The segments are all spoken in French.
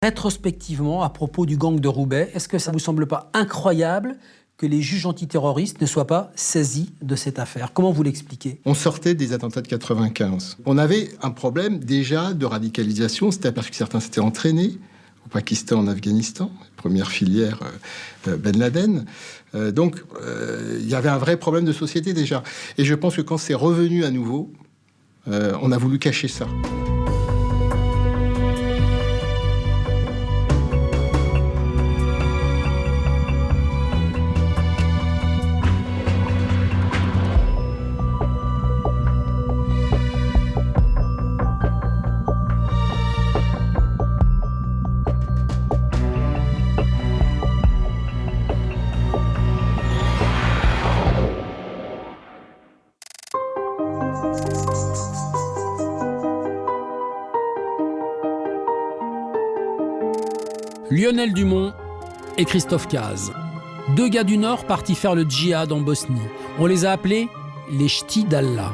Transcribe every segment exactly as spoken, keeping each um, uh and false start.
Rétrospectivement, à propos du gang de Roubaix, est-ce que ça ne vous semble pas incroyable que les juges antiterroristes ne soient pas saisis de cette affaire? Comment vous l'expliquez? On sortait des attentats de quatre-vingt-quinze. On avait un problème déjà de radicalisation, c'était parce que certains s'étaient entraînés au Pakistan, en Afghanistan, première filière euh, Ben Laden. Euh, donc, euh, il y avait un vrai problème de société déjà. Et je pense que quand c'est revenu à nouveau, euh, on a voulu cacher ça. Lionel Dumont et Christophe Caz. Deux gars du Nord partis faire le djihad en Bosnie. On les a appelés les Ch'tis d'Allah.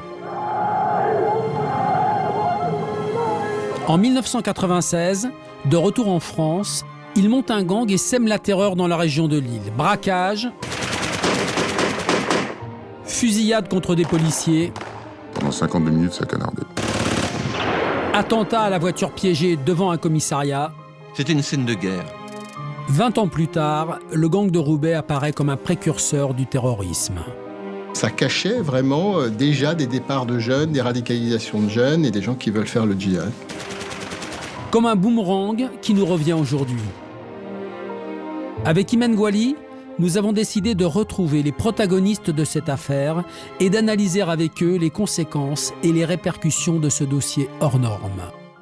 En dix-neuf cent quatre-vingt-seize, de retour en France, ils montent un gang et sèment la terreur dans la région de Lille. Braquage, fusillade contre des policiers. Pendant cinquante-deux minutes, ça canardait. Attentat à la voiture piégée devant un commissariat. C'était une scène de guerre. Vingt ans plus tard, le gang de Roubaix apparaît comme un précurseur du terrorisme. Ça cachait vraiment euh, déjà des départs de jeunes, des radicalisations de jeunes et des gens qui veulent faire le djihad. Comme un boomerang qui nous revient aujourd'hui. Avec Imen Gouali, nous avons décidé de retrouver les protagonistes de cette affaire et d'analyser avec eux les conséquences et les répercussions de ce dossier hors norme.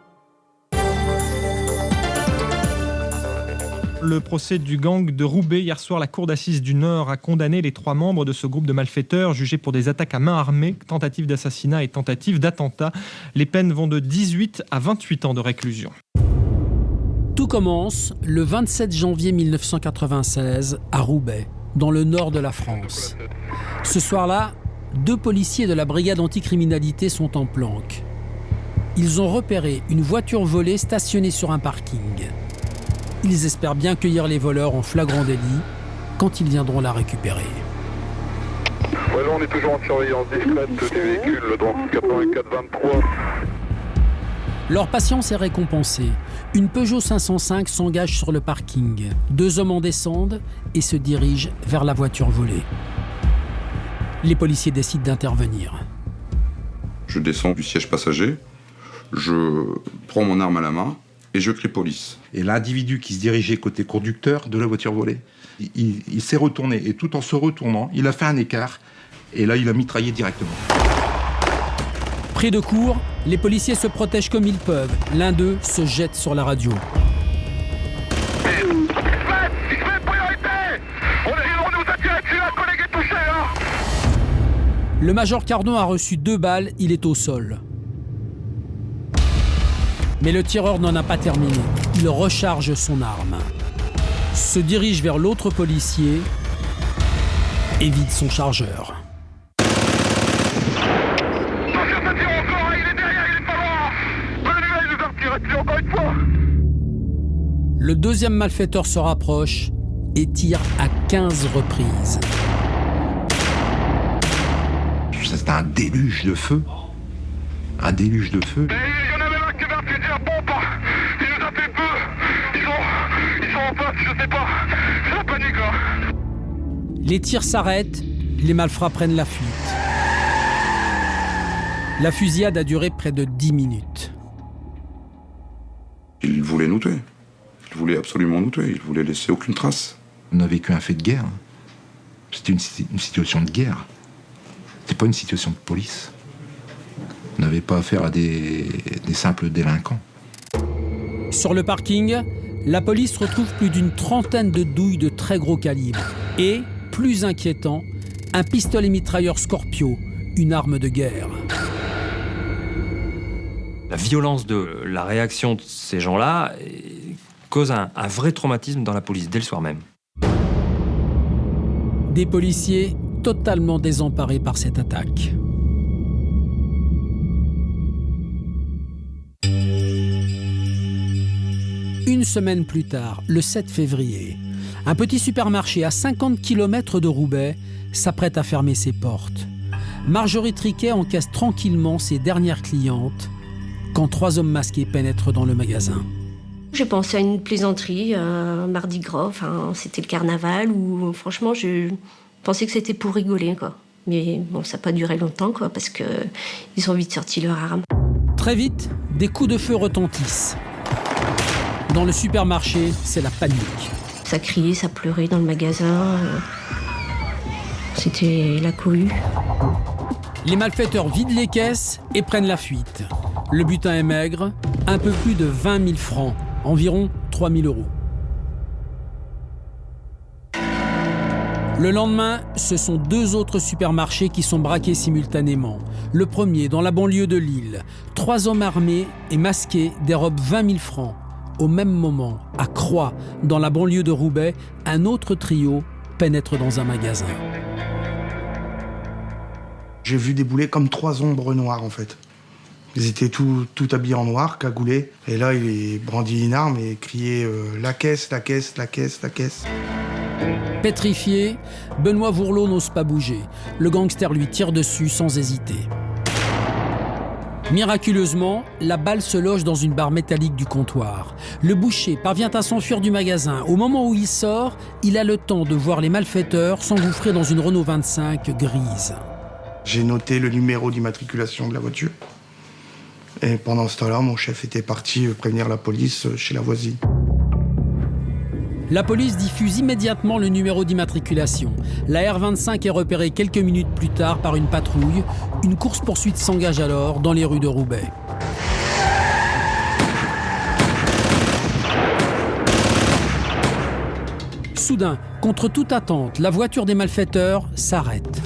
Le procès du gang de Roubaix. Hier soir, la cour d'assises du Nord a condamné les trois membres de ce groupe de malfaiteurs jugés pour des attaques à main armée, tentatives d'assassinat et tentatives d'attentat. Les peines vont de dix-huit à vingt-huit ans de réclusion. Tout commence le vingt-sept janvier mille neuf cent quatre-vingt-seize à Roubaix, dans le nord de la France. Ce soir-là, deux policiers de la brigade anticriminalité sont en planque. Ils ont repéré une voiture volée stationnée sur un parking. Ils espèrent bien cueillir les voleurs en flagrant délit quand ils viendront la récupérer. Ouais, là, on est toujours en surveillance discrète du véhicule, donc quatre-vingt-quatre vingt-trois. Leur patience est récompensée. Une Peugeot cinq cent cinq s'engage sur le parking. Deux hommes en descendent et se dirigent vers la voiture volée. Les policiers décident d'intervenir. Je descends du siège passager, je prends mon arme à la main et je crie police. Et l'individu qui se dirigeait côté conducteur de la voiture volée, il, il s'est retourné. Et tout en se retournant, il a fait un écart. Et là, il a mitraillé directement. Pris de court, les policiers se protègent comme ils peuvent. L'un d'eux se jette sur la radio. Le major Cardon a reçu deux balles, il est au sol. Mais le tireur n'en a pas terminé. Il recharge son arme, se dirige vers l'autre policier et vide son chargeur. Le deuxième malfaiteur se rapproche et tire à quinze reprises. C'est un déluge de feu. Un déluge de feu. Les tirs s'arrêtent, les malfrats prennent la fuite. La fusillade a duré près de dix minutes. Ils voulaient nous tuer. Ils voulaient absolument nous tuer. Ils voulaient laisser aucune trace. On a vécu un fait de guerre. C'était une, une situation de guerre. C'était pas une situation de police. On n'avait pas affaire à des, des simples délinquants. Sur le parking, la police retrouve plus d'une trentaine de douilles de très gros calibre. Et, plus inquiétant, un pistolet mitrailleur Scorpio, une arme de guerre. La violence de la réaction de ces gens-là cause un, un vrai traumatisme dans la police dès le soir même. Des policiers totalement désemparés par cette attaque. Une semaine plus tard, le sept février, un petit supermarché à cinquante kilomètres de Roubaix s'apprête à fermer ses portes. Marjorie Triquet encaisse tranquillement ses dernières clientes quand trois hommes masqués pénètrent dans le magasin. J'ai pensé à une plaisanterie, un mardi gras, enfin, c'était le carnaval, où franchement je pensais que c'était pour rigoler, quoi. Mais bon, ça n'a pas duré longtemps, quoi, parce qu'ils ont vite sorti leur arme. Très vite, des coups de feu retentissent. Dans le supermarché, c'est la panique. Ça criait, ça pleurait dans le magasin. C'était la cohue. Les malfaiteurs vident les caisses et prennent la fuite. Le butin est maigre, un peu plus de vingt mille francs, environ trois mille euros. Le lendemain, ce sont deux autres supermarchés qui sont braqués simultanément. Le premier, dans la banlieue de Lille. Trois hommes armés et masqués dérobent vingt mille francs. Au même moment, à Croix, dans la banlieue de Roubaix, un autre trio pénètre dans un magasin. J'ai vu débouler comme trois ombres noires, en fait. Ils étaient tout, tout habillés en noir, cagoulés. Et là, il brandit une arme et criait euh, « La caisse, la caisse, la caisse, la caisse ». Pétrifié, Benoît Vourlot n'ose pas bouger. Le gangster lui tire dessus sans hésiter. Miraculeusement, la balle se loge dans une barre métallique du comptoir. Le boucher parvient à s'enfuir du magasin. Au moment où il sort, il a le temps de voir les malfaiteurs s'engouffrer dans une Renault vingt-cinq grise. J'ai noté le numéro d'immatriculation de la voiture. Et pendant ce temps-là, mon chef était parti prévenir la police chez la voisine. La police diffuse immédiatement le numéro d'immatriculation. La R vingt-cinq est repérée quelques minutes plus tard par une patrouille. Une course-poursuite s'engage alors dans les rues de Roubaix. Soudain, contre toute attente, la voiture des malfaiteurs s'arrête.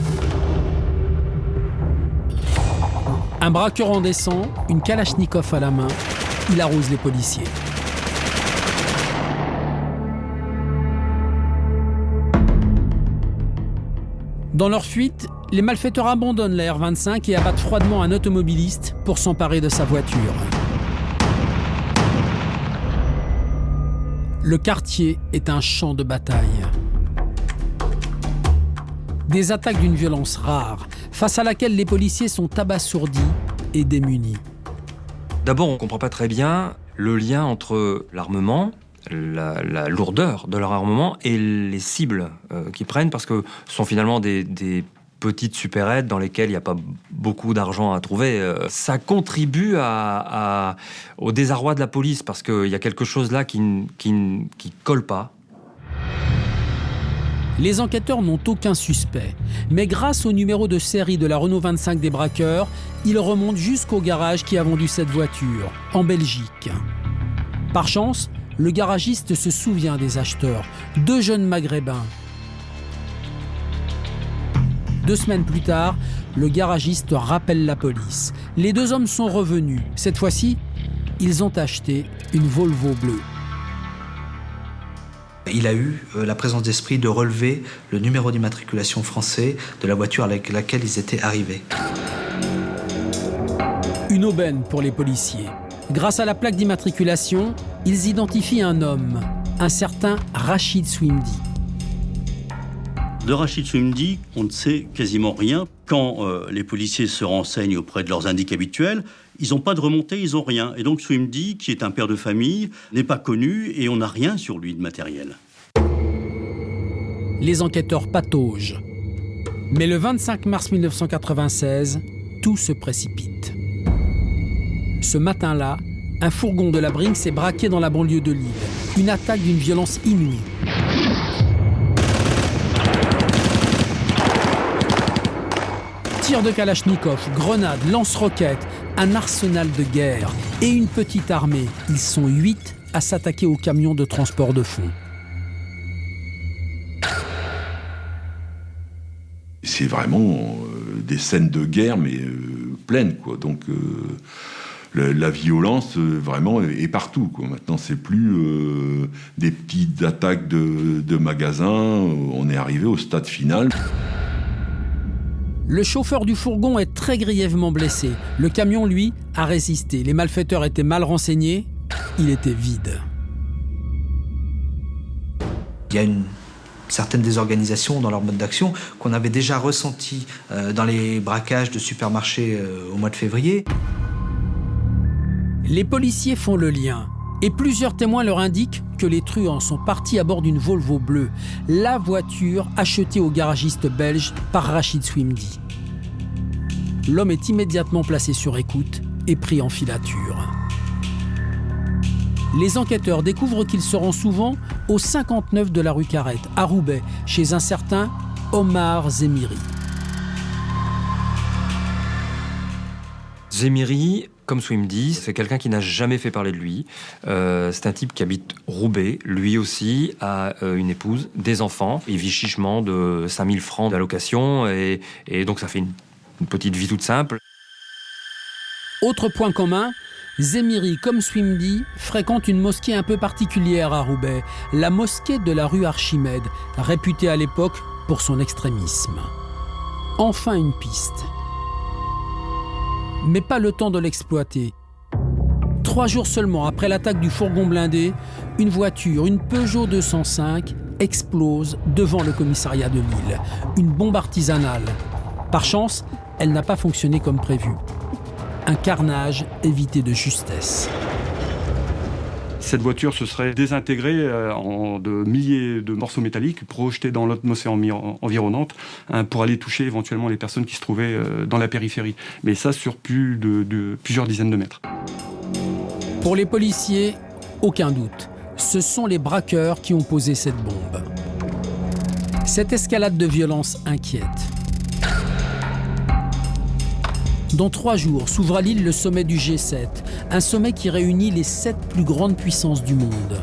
Un braqueur en descend, une kalachnikov à la main. Il arrose les policiers. Dans leur fuite, les malfaiteurs abandonnent la R vingt-cinq et abattent froidement un automobiliste pour s'emparer de sa voiture. Le quartier est un champ de bataille. Des attaques d'une violence rare, face à laquelle les policiers sont abasourdis et démunis. D'abord, on ne comprend pas très bien le lien entre l'armement, La, la lourdeur de leur armement et les cibles euh, qu'ils prennent, parce que ce sont finalement des, des petites supérettes dans lesquelles il n'y a pas beaucoup d'argent à trouver. Euh, ça contribue à, à, au désarroi de la police, parce qu'il y a quelque chose là qui ne qui, qui colle pas. Les enquêteurs n'ont aucun suspect, mais grâce au numéro de série de la Renault vingt-cinq des braqueurs, ils remontent jusqu'au garage qui a vendu cette voiture, en Belgique. Par chance, le garagiste se souvient des acheteurs, deux jeunes maghrébins. Deux semaines plus tard, le garagiste rappelle la police. Les deux hommes sont revenus. Cette fois-ci, ils ont acheté une Volvo bleue. Il a eu euh, la présence d'esprit de relever le numéro d'immatriculation français de la voiture avec laquelle ils étaient arrivés. Une aubaine pour les policiers. Grâce à la plaque d'immatriculation, ils identifient un homme, un certain Rachid Swimdi. De Rachid Swimdi, on ne sait quasiment rien. Quand euh, les policiers se renseignent auprès de leurs indices habituels, ils n'ont pas de remontée, ils n'ont rien. Et donc Swimdi, qui est un père de famille, n'est pas connu et on n'a rien sur lui de matériel. Les enquêteurs pataugent. Mais le vingt-cinq mars mille neuf cent quatre-vingt-seize, tout se précipite. Ce matin-là, un fourgon de la Brinks est braqué dans la banlieue de Lille. Une attaque d'une violence inouïe. Tirs de kalachnikov, grenades, lance-roquettes, un arsenal de guerre et une petite armée. Ils sont huit à s'attaquer au camion de transport de fonds. C'est vraiment euh, des scènes de guerre, mais euh, pleines, quoi. Donc, euh, la, la violence, euh, vraiment, est, est partout, quoi. Maintenant, c'est plus euh, des petites attaques de, de magasins. On est arrivé au stade final. Le chauffeur du fourgon est très grièvement blessé. Le camion, lui, a résisté. Les malfaiteurs étaient mal renseignés. Il était vide. Il y a une certaine désorganisation dans leur mode d'action qu'on avait déjà ressenti euh, dans les braquages de supermarchés euh, au mois de février. Les policiers font le lien et plusieurs témoins leur indiquent que les truands sont partis à bord d'une Volvo bleue, la voiture achetée au garagiste belge par Rachid Swimdi. L'homme est immédiatement placé sur écoute et pris en filature. Les enquêteurs découvrent qu'il se rend souvent au cinquante-neuf de la rue Carrette, à Roubaix, chez un certain Omar Zemiri. Zemiri, comme Swimdi, c'est quelqu'un qui n'a jamais fait parler de lui. Euh, c'est un type qui habite Roubaix. Lui aussi a euh, une épouse, des enfants. Il vit chichement de cinq mille francs d'allocation et, et donc ça fait une, une petite vie toute simple. Autre point commun, Zemiri, comme Swimdi, fréquente une mosquée un peu particulière à Roubaix, la mosquée de la rue Archimède, réputée à l'époque pour son extrémisme. Enfin une piste. Mais pas le temps de l'exploiter. Trois jours seulement après l'attaque du fourgon blindé, une voiture, une Peugeot deux cent cinq, explose devant le commissariat de Lille. Une bombe artisanale. Par chance, elle n'a pas fonctionné comme prévu. Un carnage évité de justesse. Cette voiture se serait désintégrée en de milliers de morceaux métalliques projetés dans l'atmosphère environnante hein, pour aller toucher éventuellement les personnes qui se trouvaient dans la périphérie. Mais ça sur plus de, de plusieurs dizaines de mètres. Pour les policiers, aucun doute. Ce sont les braqueurs qui ont posé cette bombe. Cette escalade de violence inquiète. Dans trois jours, s'ouvre à Lille le sommet du G sept, un sommet qui réunit les sept plus grandes puissances du monde.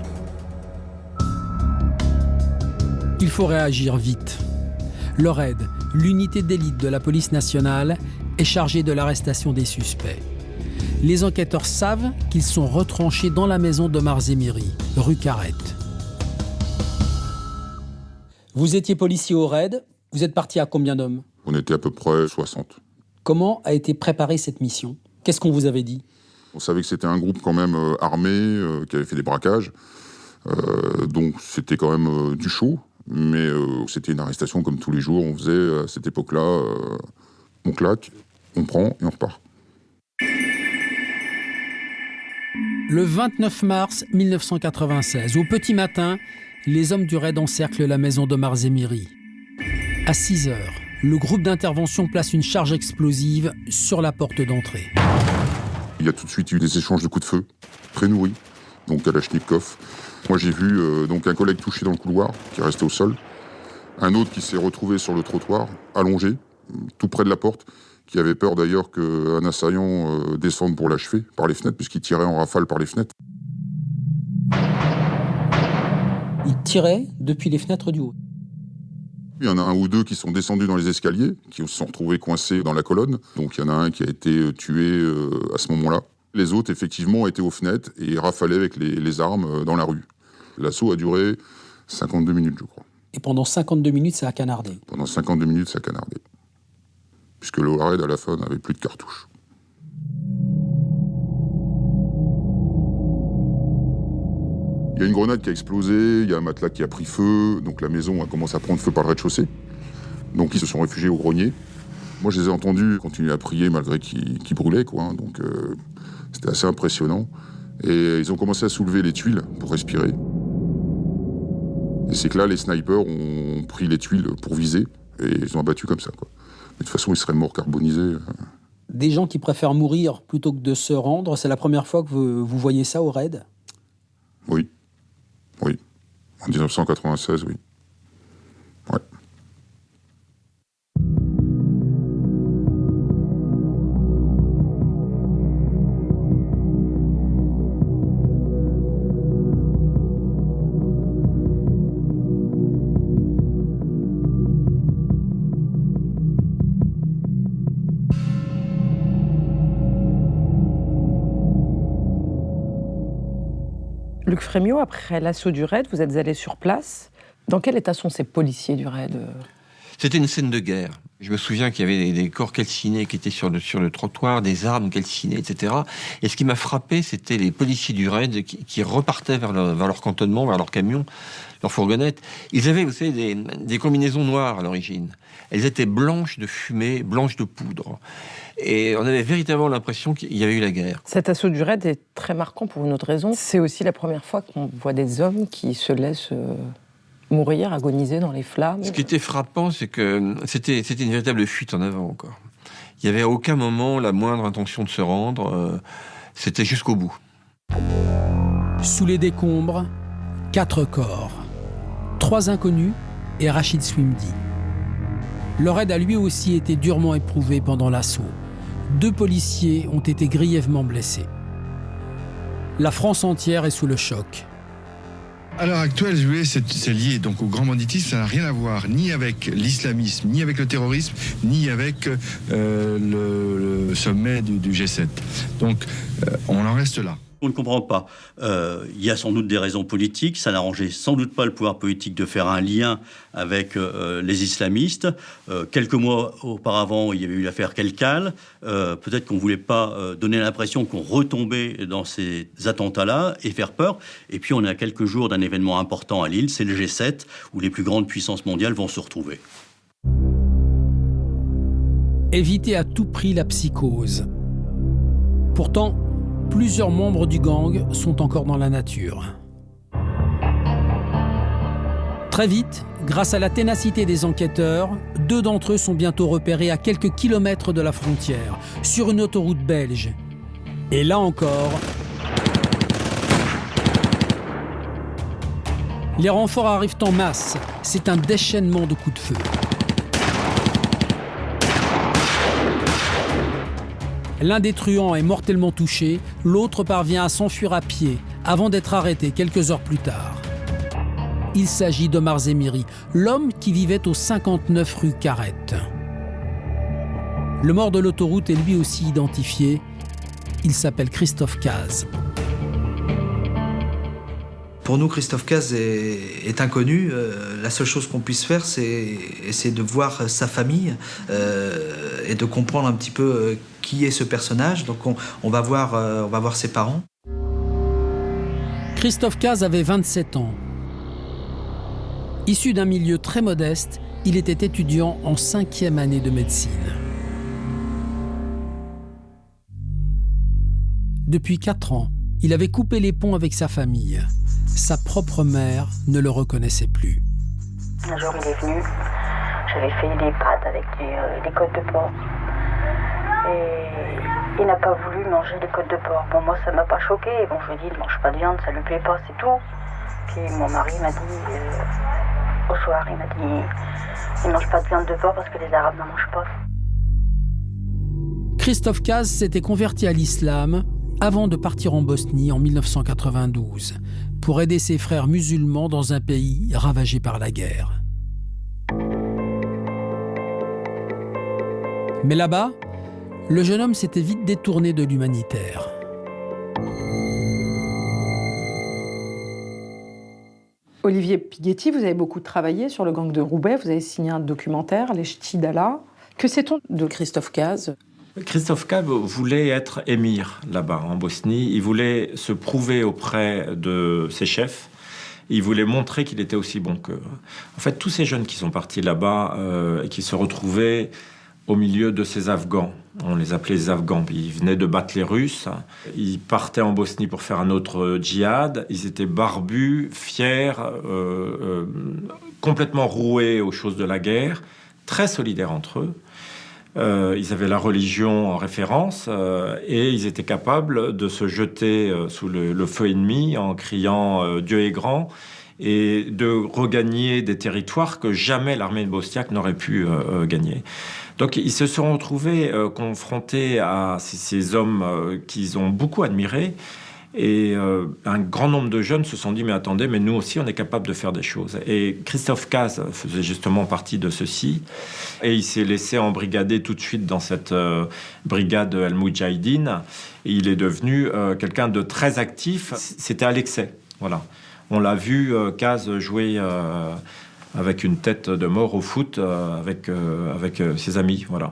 Il faut réagir vite. Le R A I D, l'unité d'élite de la police nationale, est chargée de l'arrestation des suspects. Les enquêteurs savent qu'ils sont retranchés dans la maison d'Omar Zemiri, rue Carrette. Vous étiez policier au R A I D, vous êtes parti à combien d'hommes ? On était à peu près soixante. Comment a été préparée cette mission ? Qu'est-ce qu'on vous avait dit ? On savait que c'était un groupe quand même euh, armé, euh, qui avait fait des braquages. Euh, donc c'était quand même euh, du chaud. Mais euh, c'était une arrestation comme tous les jours. On faisait à cette époque-là, euh, on claque, on prend et on repart. Le vingt-neuf mars mille neuf cent quatre-vingt-seize, au petit matin, les hommes du R A I D encerclent la maison d'Omar Zemiri. À six heures, le groupe d'intervention place une charge explosive sur la porte d'entrée. Il y a tout de suite eu des échanges de coups de feu, très nourris, donc Kalachnikov. Moi j'ai vu euh, donc un collègue touché dans le couloir, qui est resté au sol. Un autre qui s'est retrouvé sur le trottoir, allongé, tout près de la porte, qui avait peur d'ailleurs qu'un assaillant euh, descende pour l'achever par les fenêtres, puisqu'il tirait en rafale par les fenêtres. Il tirait depuis les fenêtres du haut. Il y en a un ou deux qui sont descendus dans les escaliers, qui se sont retrouvés coincés dans la colonne. Donc il y en a un qui a été tué euh, à ce moment-là. Les autres, effectivement, étaient aux fenêtres et rafalaient avec les, les armes dans la rue. L'assaut a duré cinquante-deux minutes, je crois. Et pendant cinquante-deux minutes, ça a canardé. Pendant cinquante-deux minutes, ça a canardé. Puisque le R A I D, à la fin, n'avait plus de cartouches. Il y a une grenade qui a explosé, il y a un matelas qui a pris feu, donc la maison a commencé à prendre feu par le rez-de-chaussée. Donc ils se sont réfugiés au grenier. Moi, je les ai entendus continuer à prier malgré qu'ils, qu'ils brûlaient, quoi. Donc euh, c'était assez impressionnant. Et ils ont commencé à soulever les tuiles pour respirer. Et c'est que là, les snipers ont pris les tuiles pour viser et ils ont abattu comme ça, quoi. Mais de toute façon, ils seraient morts carbonisés. Des gens qui préfèrent mourir plutôt que de se rendre, c'est la première fois que vous, vous voyez ça au R A I D ? Oui. Oui. En dix-neuf cent quatre-vingt-seize, oui. Ouais. Luc Frémiot, après l'assaut du R A I D, vous êtes allé sur place. Dans quel état sont ces policiers du R A I D ? C'était une scène de guerre. Je me souviens qu'il y avait des, des corps calcinés qui étaient sur le, sur le trottoir, des armes calcinées, et cetera. Et ce qui m'a frappé, c'était les policiers du raid qui, qui repartaient vers, le, vers leur cantonnement, vers leur camion, leur fourgonnette. Ils avaient, vous savez, des, des combinaisons noires à l'origine. Elles étaient blanches de fumée, blanches de poudre. Et on avait véritablement l'impression qu'il y avait eu la guerre. Cet assaut du raid est très marquant pour une autre raison. C'est aussi la première fois qu'on voit des hommes qui se laissent... Euh... mourir, agoniser dans les flammes. Ce qui était frappant, c'est que c'était, c'était une véritable fuite en avant encore. Il n'y avait à aucun moment la moindre intention de se rendre. Euh, c'était jusqu'au bout. Sous les décombres, quatre corps. Trois inconnus et Rachid Swimdi. Le raid a lui aussi été durement éprouvé pendant l'assaut. Deux policiers ont été grièvement blessés. La France entière est sous le choc. À l'heure actuelle, je voulais, c'est, c'est lié donc au grand banditisme, ça n'a rien à voir ni avec l'islamisme, ni avec le terrorisme, ni avec euh, le, le sommet du, du G sept. Donc, euh, on en reste là. On ne comprend pas. Euh, il y a sans doute des raisons politiques. Ça n'arrangeait sans doute pas le pouvoir politique de faire un lien avec euh, les islamistes. Euh, quelques mois auparavant, il y avait eu l'affaire Kelkal. Euh, peut-être qu'on ne voulait pas euh, donner l'impression qu'on retombait dans ces attentats-là et faire peur. Et puis, on est à quelques jours d'un événement important à Lille, c'est le G sept, où les plus grandes puissances mondiales vont se retrouver. Éviter à tout prix la psychose. Pourtant, plusieurs membres du gang sont encore dans la nature. Très vite, grâce à la ténacité des enquêteurs, deux d'entre eux sont bientôt repérés à quelques kilomètres de la frontière, sur une autoroute belge. Et là encore, les renforts arrivent en masse. C'est un déchaînement de coups de feu. L'un des truands est mortellement touché, l'autre parvient à s'enfuir à pied, avant d'être arrêté quelques heures plus tard. Il s'agit d'Omar Zemiri, l'homme qui vivait au cinquante-neuf rue Carrette. Le mort de l'autoroute est lui aussi identifié. Il s'appelle Christophe Caz. Pour nous, Christophe Caz est, est inconnu. Euh, la seule chose qu'on puisse faire, c'est essayer de voir sa famille euh, et de comprendre un petit peu euh, qui est ce personnage. Donc on, on, va voir, euh, on va voir ses parents. Christophe Caz avait vingt-sept ans. Issu d'un milieu très modeste, il était étudiant en cinquième année de médecine. Depuis quatre ans, il avait coupé les ponts avec sa famille. Sa propre mère ne le reconnaissait plus. Un jour, il est venu. J'avais fait des pâtes avec des, euh, des côtes de porc. Et il n'a pas voulu manger les côtes de porc. Bon, moi, ça m'a pas choqué. Bon, je lui ai dit, il ne mange pas de viande, ça lui plaît pas, c'est tout. Puis mon mari m'a dit, euh, au soir, il m'a dit, il ne mange pas de viande de porc parce que les Arabes n'en mangent pas. Christophe Caz s'était converti à l'islam avant de partir en Bosnie en mille neuf cent quatre-vingt-douze pour aider ses frères musulmans dans un pays ravagé par la guerre. Mais là-bas, le jeune homme s'était vite détourné de l'humanitaire. Olivier Pighetti, vous avez beaucoup travaillé sur le gang de Roubaix, vous avez signé un documentaire, Les Ch'tis d'Allah. Que sait-on de Christophe Caz ? Christophe Caz voulait être émir là-bas, en Bosnie. Il voulait se prouver auprès de ses chefs. Il voulait montrer qu'il était aussi bon qu'eux. En fait, tous ces jeunes qui sont partis là-bas euh, et qui se retrouvaient au milieu de ces Afghans, on les appelait les Afghans, ils venaient de battre les Russes. Ils partaient en Bosnie pour faire un autre djihad. Ils étaient barbus, fiers, euh, euh, complètement roués aux choses de la guerre, très solidaires entre eux. Euh, ils avaient la religion en référence euh, et ils étaient capables de se jeter euh, sous le, le feu ennemi en criant euh, « Dieu est grand » et de regagner des territoires que jamais l'armée bosniaque n'aurait pu euh, gagner. Donc ils se sont retrouvés euh, confrontés à ces, ces hommes euh, qu'ils ont beaucoup admirés. Et euh, un grand nombre de jeunes se sont dit « Mais attendez, mais nous aussi, on est capable de faire des choses. » Et Christophe Caz faisait justement partie de ceci. Et il s'est laissé embrigader tout de suite dans cette euh, brigade El Moudjahidine. Et il est devenu euh, quelqu'un de très actif. C'était à l'excès, voilà. On l'a vu, euh, Caz jouer euh, avec une tête de mort au foot euh, avec, euh, avec euh, ses amis. Voilà.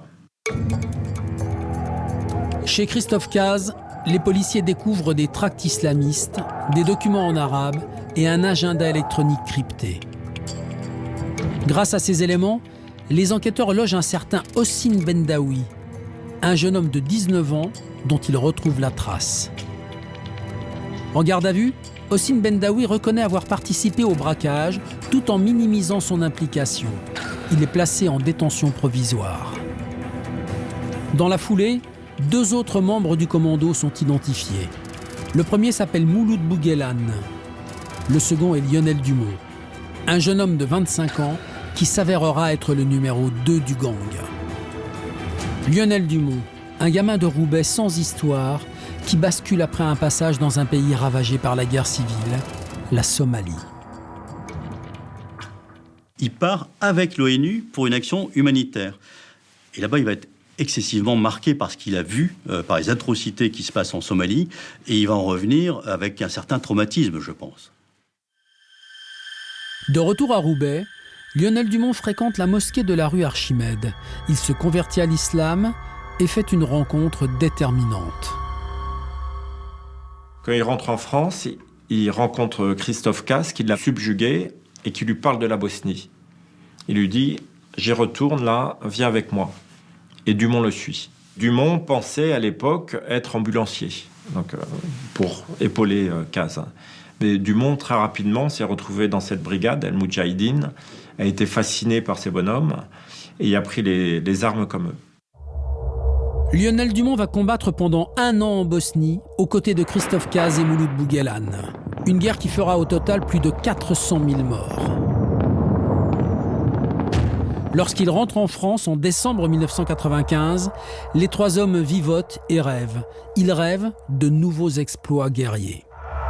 Chez Christophe Cazes, les policiers découvrent des tracts islamistes, des documents en arabe et un agenda électronique crypté. Grâce à ces éléments, les enquêteurs logent un certain Hossein Bendaoui, un jeune homme de dix-neuf ans dont ils retrouvent la trace. En garde à vue, Hossein Bendaoui reconnaît avoir participé au braquage tout en minimisant son implication. Il est placé en détention provisoire. Dans la foulée, deux autres membres du commando sont identifiés. Le premier s'appelle Mouloud Bouguelane. Le second est Lionel Dumont, un jeune homme de vingt-cinq ans qui s'avérera être le numéro deux du gang. Lionel Dumont, un gamin de Roubaix sans histoire qui bascule après un passage dans un pays ravagé par la guerre civile, la Somalie. Il part avec l'ONU pour une action humanitaire. Et là-bas, il va être excessivement marqué par ce qu'il a vu, euh, par les atrocités qui se passent en Somalie, et il va en revenir avec un certain traumatisme, je pense. De retour à Roubaix, Lionel Dumont fréquente la mosquée de la rue Archimède. Il se convertit à l'islam et fait une rencontre déterminante. Quand il rentre en France, il rencontre Christophe Cazes qui l'a subjugué et qui lui parle de la Bosnie. Il lui dit « J'y retourne là, viens avec moi ». Et Dumont le suit. Dumont pensait à l'époque être ambulancier, donc, euh, pour épauler euh, Cazes. Mais Dumont, très rapidement, s'est retrouvé dans cette brigade, El Moudjahidine, a été fasciné par ces bonhommes et a pris les, les armes comme eux. Lionel Dumont va combattre pendant un an en Bosnie, aux côtés de Christophe Cazes et Mouloud Bouguelane. Une guerre qui fera au total plus de quatre cent mille morts. Lorsqu'il rentre en France en décembre mille neuf cent quatre-vingt-quinze, les trois hommes vivotent et rêvent. Ils rêvent de nouveaux exploits guerriers.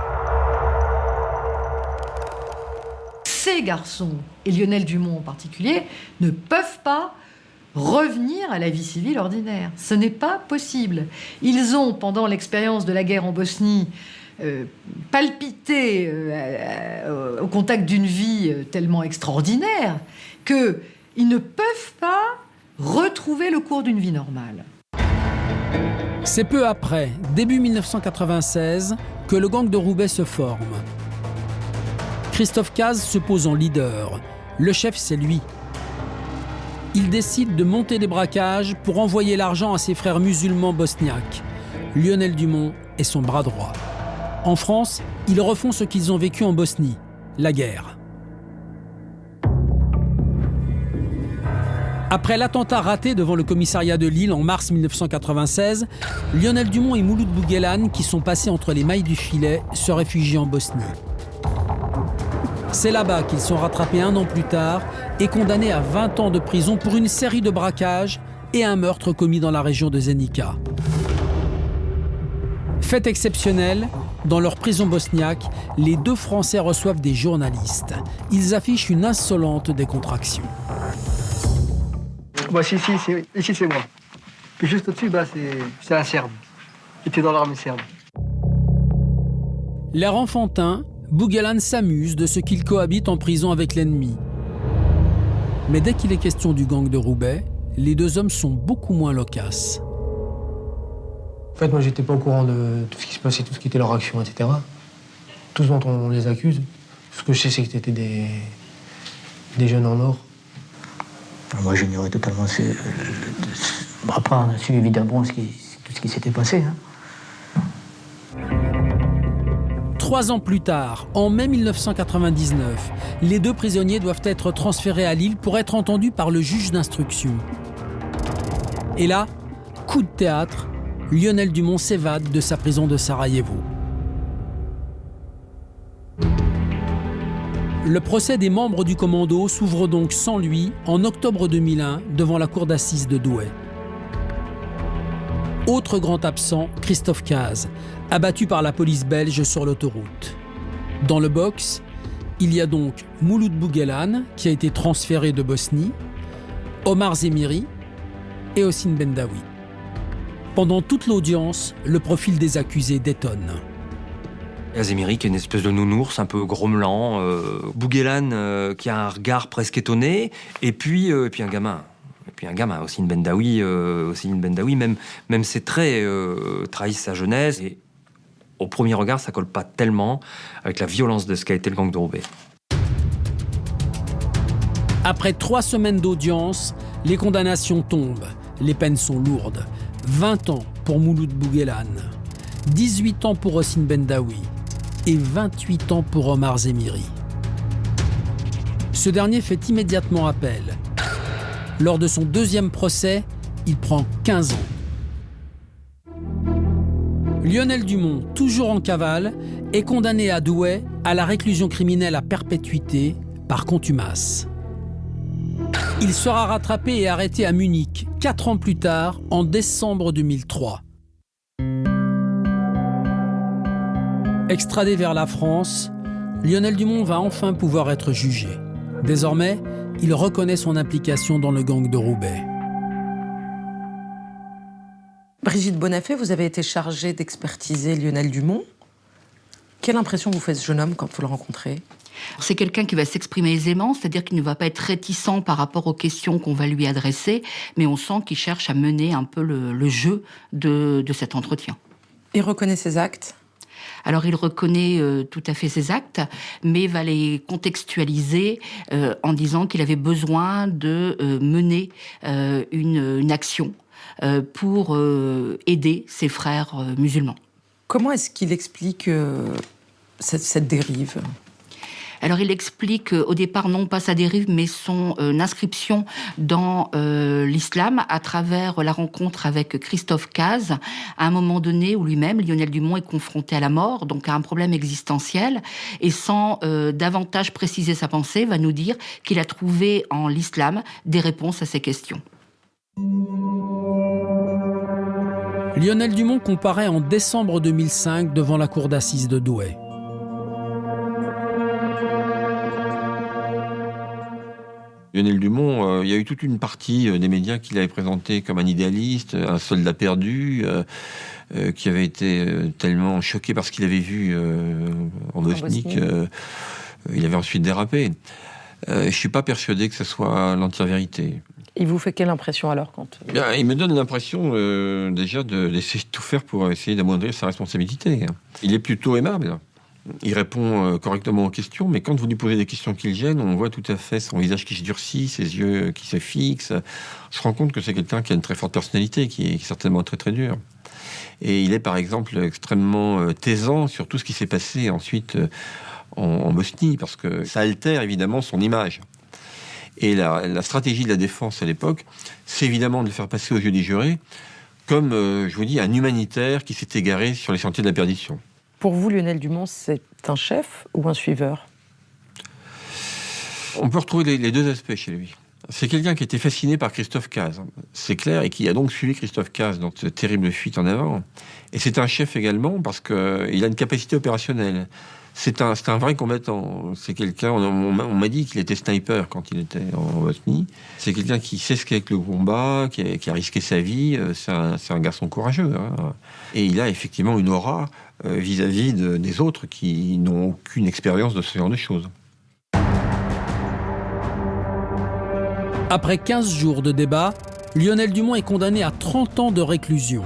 Ces garçons, et Lionel Dumont en particulier, ne peuvent pas revenir à la vie civile ordinaire. Ce n'est pas possible. Ils ont, pendant l'expérience de la guerre en Bosnie, euh, palpité euh, euh, au contact d'une vie euh, tellement extraordinaire qu'ils ne peuvent pas retrouver le cours d'une vie normale. C'est peu après, début mille neuf cent quatre-vingt-seize, que le gang de Roubaix se forme. Christophe Cazes se pose en leader. Le chef, c'est lui. Il décide de monter des braquages pour envoyer l'argent à ses frères musulmans bosniaques. Lionel Dumont est son bras droit. En France, ils refont ce qu'ils ont vécu en Bosnie, la guerre. Après l'attentat raté devant le commissariat de Lille en mars mille neuf cent quatre-vingt-seize, Lionel Dumont et Mouloud Bouguelane, qui sont passés entre les mailles du filet, se réfugient en Bosnie. C'est là-bas qu'ils sont rattrapés un an plus tard et condamnés à vingt ans de prison pour une série de braquages et un meurtre commis dans la région de Zenica. Fait exceptionnel, dans leur prison bosniaque, les deux Français reçoivent des journalistes. Ils affichent une insolente décontraction. Voici, ici, c'est, ici c'est moi. Puis juste au-dessus, bah, c'est, c'est un Serbe. Il était dans l'armée serbe. L'air enfantin, Bouguelane s'amuse de ce qu'il cohabite en prison avec l'ennemi. Mais dès qu'il est question du gang de Roubaix, les deux hommes sont beaucoup moins loquaces. En fait, moi, j'étais pas au courant de tout ce qui se passait, tout ce qui était leur action, et cetera. Tout ce dont on les accuse. Ce que je sais, c'est que c'était des, des jeunes en or. Moi, j'ignorais totalement ce... Après, on a su évidemment ce qui, tout ce qui s'était passé. Hein. Trois ans plus tard, en mai mille neuf cent quatre-vingt-dix-neuf, les deux prisonniers doivent être transférés à Lille pour être entendus par le juge d'instruction. Et là, coup de théâtre, Lionel Dumont s'évade de sa prison de Sarajevo. Le procès des membres du commando s'ouvre donc sans lui en octobre deux mille un devant la cour d'assises de Douai. Autre grand absent, Christophe Cazes, abattu par la police belge sur l'autoroute. Dans le box, il y a donc Mouloud Bouguelane, qui a été transféré de Bosnie, Omar Zemiri et Hossein Bendaoui. Pendant toute l'audience, le profil des accusés détonne. Et Azemiri qui est une espèce de nounours un peu grommelant, euh, Bouguelane euh, qui a un regard presque étonné, et puis, euh, et puis un gamin. Et puis un gamin, Hossein Bendaoui, euh, Hossein Bendaoui, même, même ses traits euh, trahissent sa jeunesse. Et au premier regard, ça colle pas tellement avec la violence de ce qu'a été le gang de Roubaix. Après trois semaines d'audience, les condamnations tombent. Les peines sont lourdes. vingt ans pour Mouloud Bouguelane, dix-huit ans pour Hossein Bendaoui et vingt-huit ans pour Omar Zemiri. Ce dernier fait immédiatement appel. Lors de son deuxième procès, il prend quinze ans. Lionel Dumont, toujours en cavale, est condamné à Douai à la réclusion criminelle à perpétuité par contumace. Il sera rattrapé et arrêté à Munich, quatre ans plus tard, en décembre deux mille trois. Extradé vers la France, Lionel Dumont va enfin pouvoir être jugé. Désormais, il reconnaît son implication dans le gang de Roubaix. Brigitte Bonafé, vous avez été chargée d'expertiser Lionel Dumont. Quelle impression vous fait ce jeune homme quand vous le rencontrez ? C'est quelqu'un qui va s'exprimer aisément, c'est-à-dire qu'il ne va pas être réticent par rapport aux questions qu'on va lui adresser, mais on sent qu'il cherche à mener un peu le, le jeu de, de cet entretien. Il reconnaît ses actes ? Alors il reconnaît euh, tout à fait ses actes, mais va les contextualiser euh, en disant qu'il avait besoin de euh, mener euh, une, une action euh, pour euh, aider ses frères euh, musulmans. Comment est-ce qu'il explique euh, cette, cette dérive ? Alors il explique euh, au départ non pas sa dérive, mais son euh, inscription dans euh, l'islam à travers la rencontre avec Christophe Cazes, à un moment donné où lui-même, Lionel Dumont, est confronté à la mort, donc à un problème existentiel, et sans euh, davantage préciser sa pensée, va nous dire qu'il a trouvé en l'islam des réponses à ces questions. Lionel Dumont comparaît en décembre deux mille cinq devant la cour d'assises de Douai. Lionel Dumont, euh, il y a eu toute une partie euh, des médias qui l'avaient présenté comme un idéaliste, un soldat perdu, euh, euh, qui avait été euh, tellement choqué par ce qu'il avait vu euh, en Bosnie qu'il euh, avait ensuite dérapé. Euh, je ne suis pas persuadé que ce soit l'entière vérité. Il vous fait quelle impression alors quand... Bien, il me donne l'impression euh, déjà de d'essayer de tout faire pour essayer d'amoindrir sa responsabilité. Il est plutôt aimable. Il répond euh, correctement aux questions, mais quand vous lui posez des questions qui le gênent, on voit tout à fait son visage qui se durcit, ses yeux qui se fixent. Je me rends compte que c'est quelqu'un qui a une très forte personnalité, qui est, qui est certainement très très dur. Et il est par exemple extrêmement euh, taisant sur tout ce qui s'est passé ensuite euh, en, en Bosnie, parce que ça altère évidemment son image. Et la, la stratégie de la défense à l'époque, c'est évidemment de le faire passer aux yeux des jurés comme, euh, je vous dis, un humanitaire qui s'est égaré sur les sentiers de la perdition. Pour vous, Lionel Dumont, c'est un chef ou un suiveur ? On peut retrouver les, les deux aspects chez lui. C'est quelqu'un qui était fasciné par Christophe Cazes, c'est clair, et qui a donc suivi Christophe Cazes dans cette terrible fuite en avant. Et c'est un chef également parce qu'il a une capacité opérationnelle. C'est un, c'est un vrai combattant. C'est quelqu'un, on, on, on m'a dit qu'il était sniper quand il était en Bosnie. C'est quelqu'un qui sait ce qu'est le combat, qui a, qui a risqué sa vie. C'est un, c'est un garçon courageux. Hein. Et il a effectivement une aura euh, vis-à-vis de, des autres qui n'ont aucune expérience de ce genre de choses. Après quinze jours de débat, Lionel Dumont est condamné à trente ans de réclusion.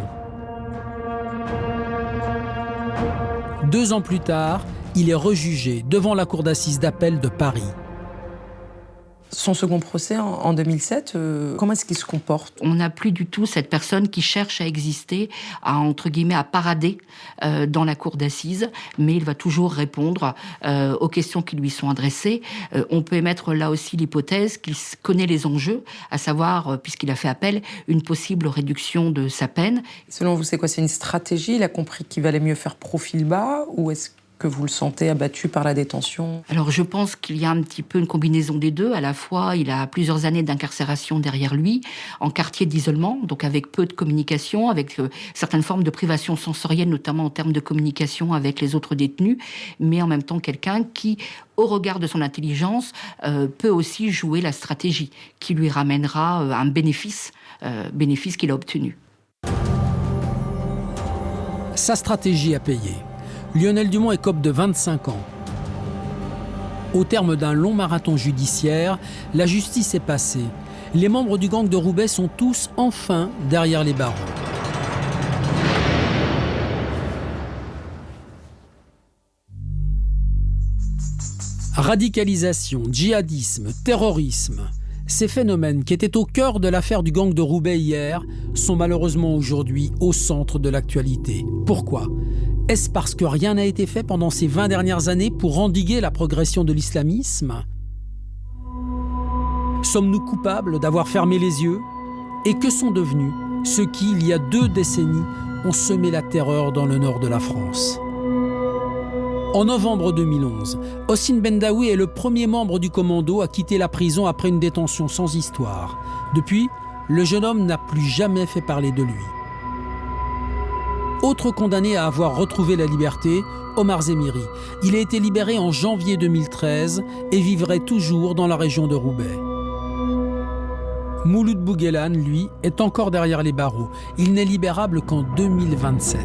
Deux ans plus tard, il est rejugé devant la cour d'assises d'appel de Paris. Son second procès en, en deux mille sept, euh, comment est-ce qu'il se comporte ? On n'a plus du tout cette personne qui cherche à exister, à entre guillemets à parader euh, dans la cour d'assises, mais il va toujours répondre euh, aux questions qui lui sont adressées. Euh, on peut émettre là aussi l'hypothèse qu'il connaît les enjeux, à savoir, euh, puisqu'il a fait appel, une possible réduction de sa peine. Selon vous, c'est quoi ? C'est une stratégie ? Il a compris qu'il valait mieux faire profil bas, ou est-ce que vous le sentez abattu par la détention ? Alors je pense qu'il y a un petit peu une combinaison des deux. À la fois, il a plusieurs années d'incarcération derrière lui, en quartier d'isolement, donc avec peu de communication, avec euh, certaines formes de privation sensorielle, notamment en termes de communication avec les autres détenus, mais en même temps quelqu'un qui, au regard de son intelligence, euh, peut aussi jouer la stratégie, qui lui ramènera euh, un bénéfice, euh, bénéfice qu'il a obtenu. Sa stratégie a payé. Lionel Dumont écope de vingt-cinq ans. Au terme d'un long marathon judiciaire, la justice est passée. Les membres du gang de Roubaix sont tous enfin derrière les barreaux. Radicalisation, djihadisme, terrorisme, ces phénomènes qui étaient au cœur de l'affaire du gang de Roubaix hier sont malheureusement aujourd'hui au centre de l'actualité. Pourquoi ? Est-ce parce que rien n'a été fait pendant ces vingt dernières années pour endiguer la progression de l'islamisme ? Sommes-nous coupables d'avoir fermé les yeux ? Et que sont devenus ceux qui, il y a deux décennies, ont semé la terreur dans le nord de la France ? En novembre deux mille onze, Hossein Bendaoui est le premier membre du commando à quitter la prison après une détention sans histoire. Depuis, le jeune homme n'a plus jamais fait parler de lui. Autre condamné à avoir retrouvé la liberté, Omar Zemiri. Il a été libéré en janvier deux mille treize et vivrait toujours dans la région de Roubaix. Mouloud Bouguelane, lui, est encore derrière les barreaux. Il n'est libérable qu'en deux mille vingt-sept.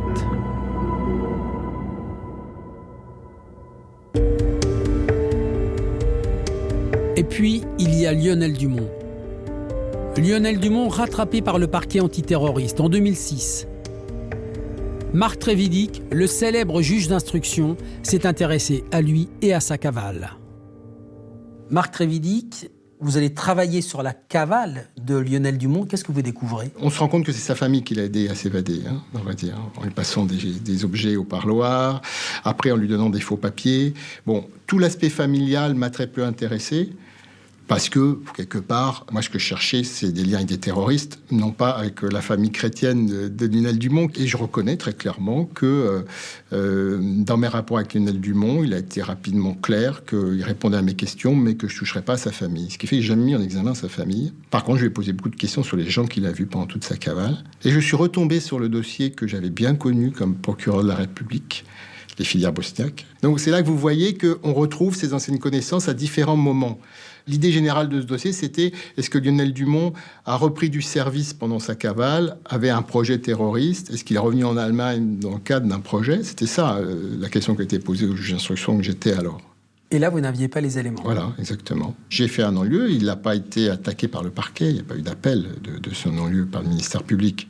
Et puis, il y a Lionel Dumont. Lionel Dumont rattrapé par le parquet antiterroriste en deux mille six. Marc Trévidic, le célèbre juge d'instruction, s'est intéressé à lui et à sa cavale. Marc Trévidic, vous allez travailler sur la cavale de Lionel Dumont. Qu'est-ce que vous découvrez ? On se rend compte que c'est sa famille qui l'a aidé à s'évader, hein, on va dire, en lui passant des, des objets au parloir, après en lui donnant des faux papiers. Bon, tout l'aspect familial m'a très peu intéressé. Parce que, quelque part, moi, ce que je cherchais, c'est des liens avec des terroristes, non pas avec la famille chrétienne de, de Lionel Dumont. Et je reconnais très clairement que, euh, dans mes rapports avec Lionel Dumont, il a été rapidement clair qu'il répondait à mes questions, mais que je ne toucherais pas à sa famille. Ce qui fait que j'ai jamais mis en examen sa famille. Par contre, je lui ai posé beaucoup de questions sur les gens qu'il a vus pendant toute sa cavale. Et je suis retombé sur le dossier que j'avais bien connu comme procureur de la République, les filières bosniaques. Donc c'est là que vous voyez qu'on retrouve ces anciennes connaissances à différents moments. L'idée générale de ce dossier, c'était est-ce que Lionel Dumont a repris du service pendant sa cavale, avait un projet terroriste, est-ce qu'il est revenu en Allemagne dans le cadre d'un projet ? C'était ça euh, la question qui a été posée au juge d'instruction que j'étais alors. Et là, vous n'aviez pas les éléments. Voilà, exactement. J'ai fait un non-lieu, il n'a pas été attaqué par le parquet, il n'y a pas eu d'appel de, de ce non-lieu par le ministère public.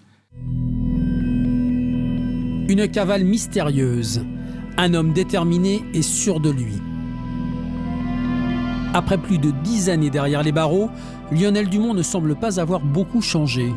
Une cavale mystérieuse, un homme déterminé et sûr de lui. Après plus de dix années derrière les barreaux, Lionel Dumont ne semble pas avoir beaucoup changé.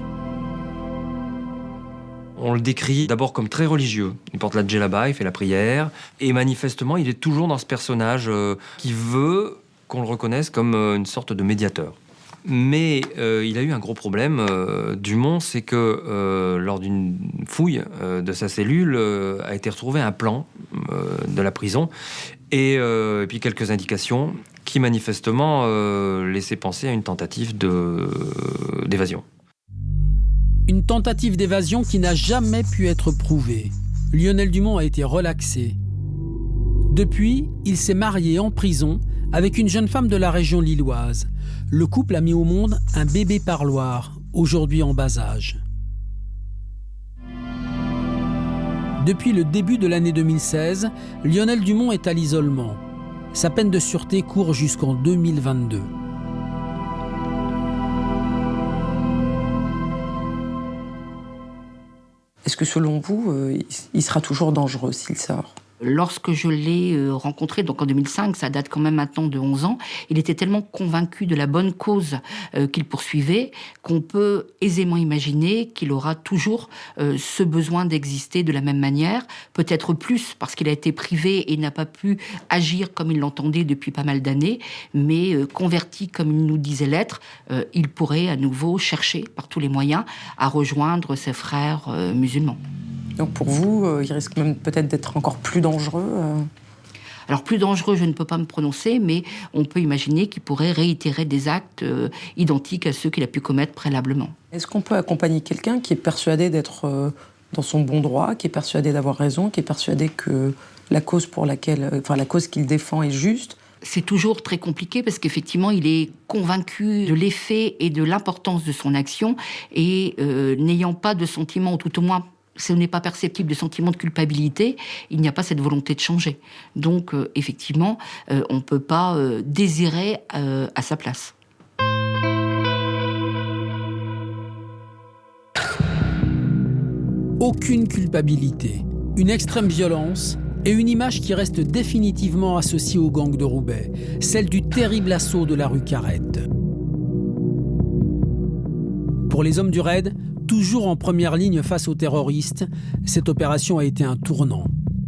On le décrit d'abord comme très religieux. Il porte la djellaba, il fait la prière. Et manifestement, il est toujours dans ce personnage euh, qui veut qu'on le reconnaisse comme euh, une sorte de médiateur. Mais euh, il a eu un gros problème, euh, Dumont, c'est que euh, lors d'une fouille euh, de sa cellule, euh, a été retrouvé un plan euh, de la prison et, euh, et puis quelques indications qui manifestement euh, laissaient penser à une tentative de, euh, d'évasion. Une tentative d'évasion qui n'a jamais pu être prouvée. Lionel Dumont a été relaxé. Depuis, il s'est marié en prison avec une jeune femme de la région lilloise. Le couple a mis au monde un bébé parloir, aujourd'hui en bas âge. Depuis le début de l'année deux mille seize, Lionel Dumont est à l'isolement. Sa peine de sûreté court jusqu'en deux mille vingt-deux. Est-ce que selon vous, euh, il sera toujours dangereux s'il sort ? Lorsque je l'ai rencontré, donc en deux mille cinq, ça date quand même maintenant de onze ans, il était tellement convaincu de la bonne cause euh, qu'il poursuivait qu'on peut aisément imaginer qu'il aura toujours euh, ce besoin d'exister de la même manière, peut-être plus parce qu'il a été privé et n'a pas pu agir comme il l'entendait depuis pas mal d'années, mais euh, converti comme il nous disait l'être, euh, il pourrait à nouveau chercher par tous les moyens à rejoindre ses frères euh, musulmans. Donc pour vous, euh, il risque même peut-être d'être encore plus dangereux euh... Alors plus dangereux, je ne peux pas me prononcer, mais on peut imaginer qu'il pourrait réitérer des actes euh, identiques à ceux qu'il a pu commettre préalablement. Est-ce qu'on peut accompagner quelqu'un qui est persuadé d'être euh, dans son bon droit, qui est persuadé d'avoir raison, qui est persuadé que la cause pour laquelle, enfin la cause qu'il défend est juste ? C'est toujours très compliqué parce qu'effectivement, il est convaincu de l'effet et de l'importance de son action et euh, n'ayant pas de sentiment, ou tout au moins ce n'est pas perceptible de sentiment de culpabilité, il n'y a pas cette volonté de changer. Donc, euh, effectivement, euh, on ne peut pas euh, désirer euh, à sa place. Aucune culpabilité, une extrême violence et une image qui reste définitivement associée au gang de Roubaix, celle du terrible assaut de la rue Carrette. Pour les hommes du raid, toujours en première ligne face aux terroristes, cette opération a été un tournant.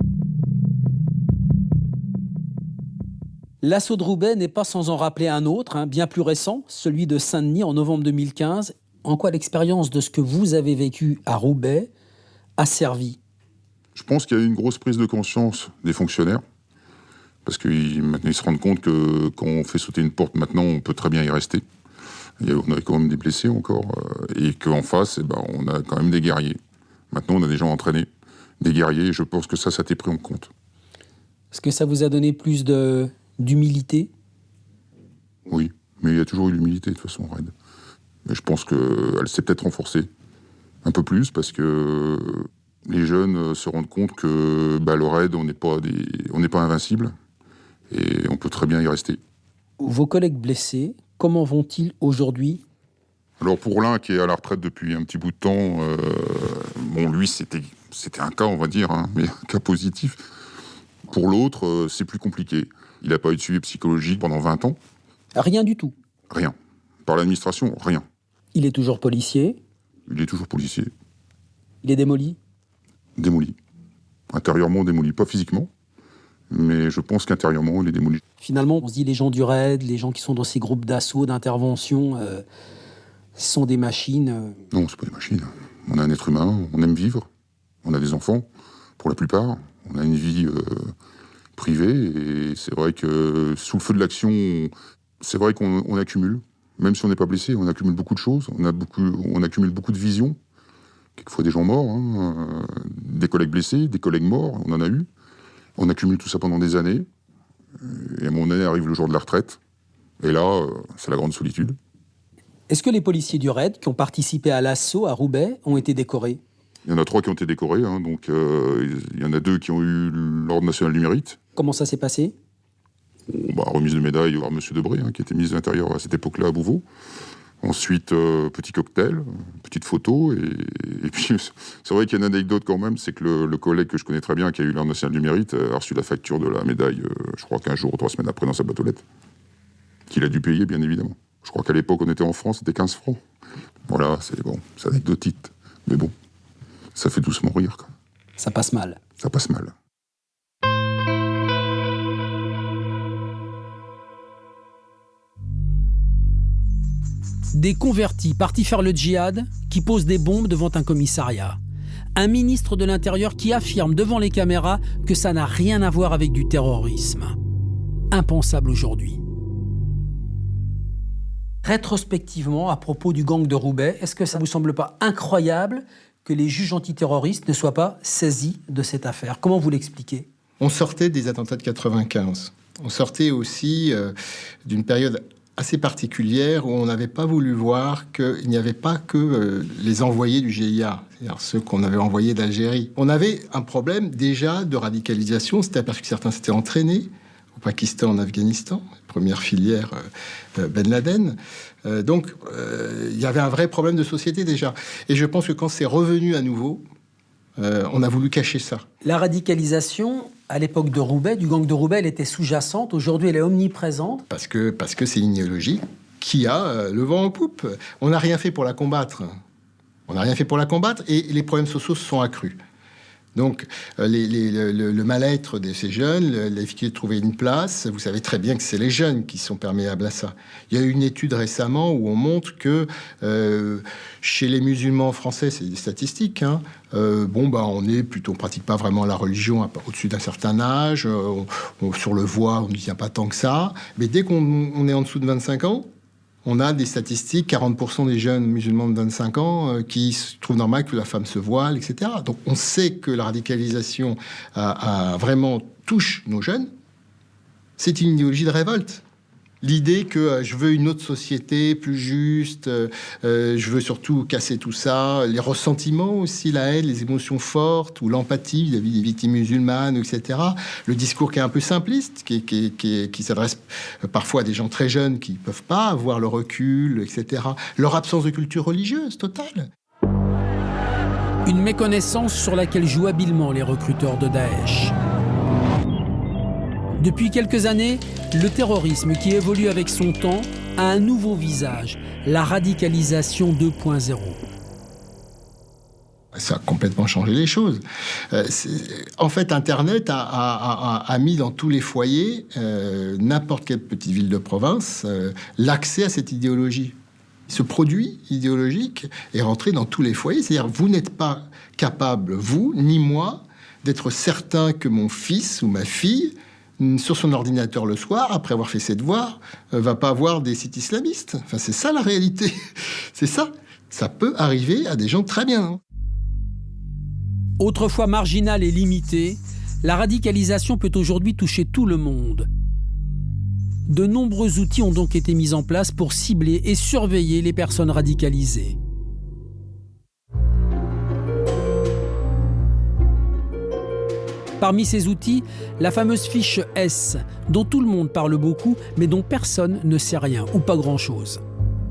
L'assaut de Roubaix n'est pas sans en rappeler un autre, hein, bien plus récent, celui de Saint-Denis en novembre deux mille quinze. En quoi l'expérience de ce que vous avez vécu à Roubaix a servi? Je pense qu'il y a eu une grosse prise de conscience des fonctionnaires, parce qu'ils ils se rendent compte que quand on fait sauter une porte maintenant, on peut très bien y rester. Il y a, on avait quand même des blessés encore, euh, et qu'en face, eh ben, on a quand même des guerriers. Maintenant, on a des gens entraînés, des guerriers, et je pense que ça, ça a été pris en compte. Est-ce que ça vous a donné plus de, d'humilité? Oui, mais il y a toujours eu l'humilité, de toute façon, Raid. Mais je pense qu'elle s'est peut-être renforcée un peu plus, parce que les jeunes se rendent compte que bah, le Raid, on n'est pas, des... on n'est pas invincible, et on peut très bien y rester. Vos collègues blessés, comment vont-ils aujourd'hui? Alors pour l'un qui est à la retraite depuis un petit bout de temps, euh, bon lui c'était, c'était un cas on va dire, hein, mais un cas positif. Pour l'autre euh, c'est plus compliqué. Il n'a pas eu de suivi psychologique pendant vingt ans. Rien du tout? Rien. Par l'administration, rien. Il est toujours policier? Il est toujours policier. Il est démoli? Démoli. Intérieurement démoli, pas physiquement. Mais je pense qu'intérieurement, il est démoli. Finalement, on se dit les gens du raid, les gens qui sont dans ces groupes d'assaut, d'intervention, euh, sont des machines. Euh... Non, c'est pas des machines. On est un être humain, on aime vivre, on a des enfants, pour la plupart. On a une vie euh, privée, et c'est vrai que sous le feu de l'action, c'est vrai qu'on on accumule. Même si on n'est pas blessé, on accumule beaucoup de choses, on, a beaucoup, on accumule beaucoup de visions. Quelquefois des gens morts, hein, euh, des collègues blessés, des collègues morts, on en a eu. On accumule tout ça pendant des années, et à mon moment donné arrive le jour de la retraite, et là, euh, c'est la grande solitude. Est-ce que les policiers du raid qui ont participé à l'assaut à Roubaix ont été décorés? Il y en a trois qui ont été décorés, hein, donc euh, il y en a deux qui ont eu l'Ordre national du mérite. Comment ça s'est passé? Bon, bah, remise de médaille à M. Debré, hein, qui était ministre de l'Intérieur à cette époque-là à Beauvau. Ensuite, euh, petit cocktail, petite photo, et, et puis c'est vrai qu'il y a une anecdote quand même, c'est que le, le collègue que je connais très bien, qui a eu l'Ordre national du mérite, a reçu la facture de la médaille, euh, je crois qu'un jour ou trois semaines après dans sa boîte aux lettres, qu'il a dû payer, bien évidemment. Je crois qu'à l'époque, on était en France, c'était quinze francs. Voilà, c'est bon, c'est anecdotique, mais bon, ça fait doucement rire, quoi. Ça passe mal. Ça passe mal. Des convertis partis faire le djihad qui posent des bombes devant un commissariat. Un ministre de l'Intérieur qui affirme devant les caméras que ça n'a rien à voir avec du terrorisme. Impensable aujourd'hui. Rétrospectivement, à propos du gang de Roubaix, est-ce que ça ne vous semble pas incroyable que les juges antiterroristes ne soient pas saisis de cette affaire? Comment vous l'expliquez? On sortait des attentats de quatre-vingt-quinze. On sortait aussi euh, d'une période assez particulière où on n'avait pas voulu voir qu'il n'y avait pas que euh, les envoyés du G I A, c'est-à-dire ceux qu'on avait envoyés d'Algérie. On avait un problème déjà de radicalisation, c'était aperçu que certains s'étaient entraînés au Pakistan, en Afghanistan, première filière euh, Ben Laden. Euh, donc euh, il y avait un vrai problème de société déjà. Et je pense que quand c'est revenu à nouveau, euh, on a voulu cacher ça. La radicalisation, à l'époque de Roubaix, du gang de Roubaix, elle était sous-jacente. Aujourd'hui, elle est omniprésente. Parce que, parce que c'est une idéologie qui a euh, le vent en poupe. On n'a rien fait pour la combattre. On n'a rien fait pour la combattre et les problèmes sociaux se sont accrus. Donc, euh, les, les, le, le mal-être de ces jeunes, la difficulté de trouver une place, vous savez très bien que c'est les jeunes qui sont perméables à ça. Il y a eu une étude récemment où on montre que euh, chez les musulmans français, c'est des statistiques, hein, euh, bon, bah, on est plutôt, on pratique pas vraiment la religion à, au-dessus d'un certain âge, on, on, sur le voile, on ne tient pas tant que ça, mais dès qu'on on est en dessous de vingt-cinq ans, on a des statistiques, quarante pour cent des jeunes musulmans de vingt-cinq ans euh, qui trouvent normal que la femme se voile, et cetera. Donc on sait que la radicalisation a, a vraiment touche nos jeunes. C'est une idéologie de révolte. L'idée que euh, je veux une autre société plus juste, euh, euh, je veux surtout casser tout ça, les ressentiments aussi, la haine, les émotions fortes ou l'empathie vis-à-vis des victimes musulmanes, et cetera. Le discours qui est un peu simpliste, qui, qui, qui, qui s'adresse parfois à des gens très jeunes qui ne peuvent pas avoir le recul, et cetera. Leur absence de culture religieuse totale. Une méconnaissance sur laquelle jouent habilement les recruteurs de Daesh. Depuis quelques années, le terrorisme qui évolue avec son temps a un nouveau visage, la radicalisation deux point zéro. Ça a complètement changé les choses. Euh, en fait, Internet a, a, a, a mis dans tous les foyers, euh, n'importe quelle petite ville de province, euh, l'accès à cette idéologie. Ce produit idéologique est rentré dans tous les foyers. C'est-à-dire, vous n'êtes pas capable, vous, ni moi, d'être certain que mon fils ou ma fille, sur son ordinateur le soir, après avoir fait ses devoirs, euh, va pas avoir des sites islamistes. Enfin, c'est ça la réalité. C'est ça. Ça peut arriver à des gens très bien. Hein. Autrefois marginale et limitée, la radicalisation peut aujourd'hui toucher tout le monde. De nombreux outils ont donc été mis en place pour cibler et surveiller les personnes radicalisées. Parmi ces outils, la fameuse fiche S, dont tout le monde parle beaucoup, mais dont personne ne sait rien, ou pas grand-chose.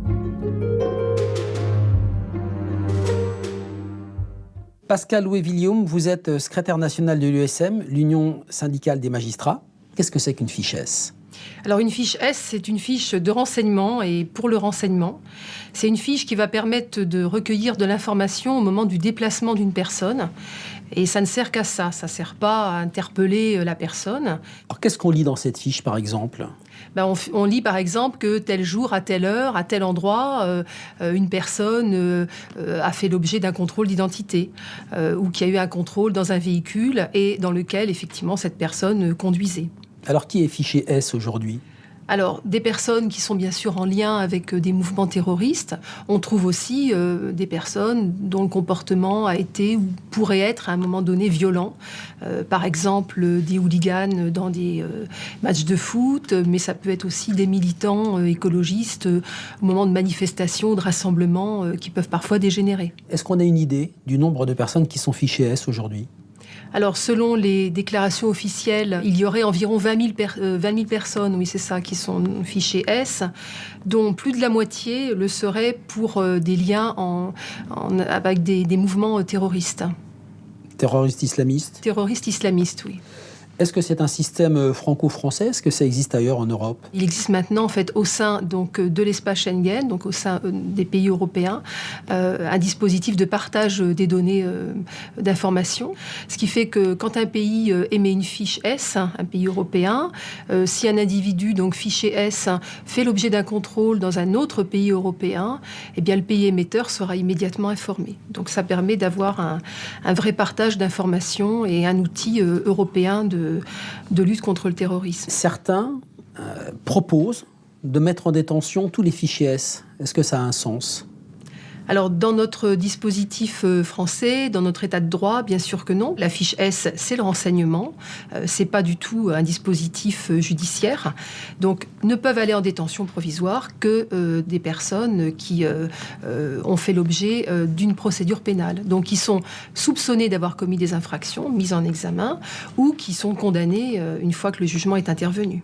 Pascal Louet-Villiaume, vous êtes secrétaire national de l'U S M, l'Union syndicale des magistrats. Qu'est-ce que c'est qu'une fiche S ? Alors une fiche S, c'est une fiche de renseignement et pour le renseignement. C'est une fiche qui va permettre de recueillir de l'information au moment du déplacement d'une personne. Et ça ne sert qu'à ça, ça ne sert pas à interpeller la personne. Alors qu'est-ce qu'on lit dans cette fiche par exemple ? Ben on, on lit par exemple que tel jour, à telle heure, à tel endroit, euh, une personne euh, a fait l'objet d'un contrôle d'identité euh, ou qu'il y a eu un contrôle dans un véhicule et dans lequel effectivement cette personne conduisait. Alors qui est fiché S aujourd'hui ? Alors, des personnes qui sont bien sûr en lien avec des mouvements terroristes. On trouve aussi euh, des personnes dont le comportement a été ou pourrait être à un moment donné violent. Euh, par exemple, des hooligans dans des euh, matchs de foot, mais ça peut être aussi des militants euh, écologistes euh, au moment de manifestations, de rassemblements euh, qui peuvent parfois dégénérer. Est-ce qu'on a une idée du nombre de personnes qui sont fichées S aujourd'hui ? Alors, selon les déclarations officielles, il y aurait environ vingt mille, per- euh, vingt mille personnes, oui, c'est ça, qui sont fichées S, dont plus de la moitié le seraient pour euh, des liens en, en, avec des, des mouvements euh, terroristes. Terroristes islamistes ? Terroristes islamistes, oui. Est-ce que c'est un système franco-français ? Est-ce que ça existe ailleurs en Europe ? Il existe maintenant, en fait, au sein donc, de l'espace Schengen, donc au sein euh, des pays européens, euh, un dispositif de partage des données euh, d'information. Ce qui fait que quand un pays euh, émet une fiche S, un pays européen, euh, si un individu, donc fiché S, fait l'objet d'un contrôle dans un autre pays européen, eh bien, le pays émetteur sera immédiatement informé. Donc ça permet d'avoir un, un vrai partage d'informations et un outil euh, européen de de lutte contre le terrorisme. Certains euh, proposent de mettre en détention tous les fichiers S. Est-ce que ça a un sens ? Alors, dans notre dispositif français, dans notre état de droit, bien sûr que non. La fiche S, c'est le renseignement. Euh, c'est pas du tout un dispositif judiciaire. Donc, ne peuvent aller en détention provisoire que euh, des personnes qui euh, euh, ont fait l'objet euh, d'une procédure pénale. Donc, qui sont soupçonnées d'avoir commis des infractions, mises en examen, ou qui sont condamnées euh, une fois que le jugement est intervenu.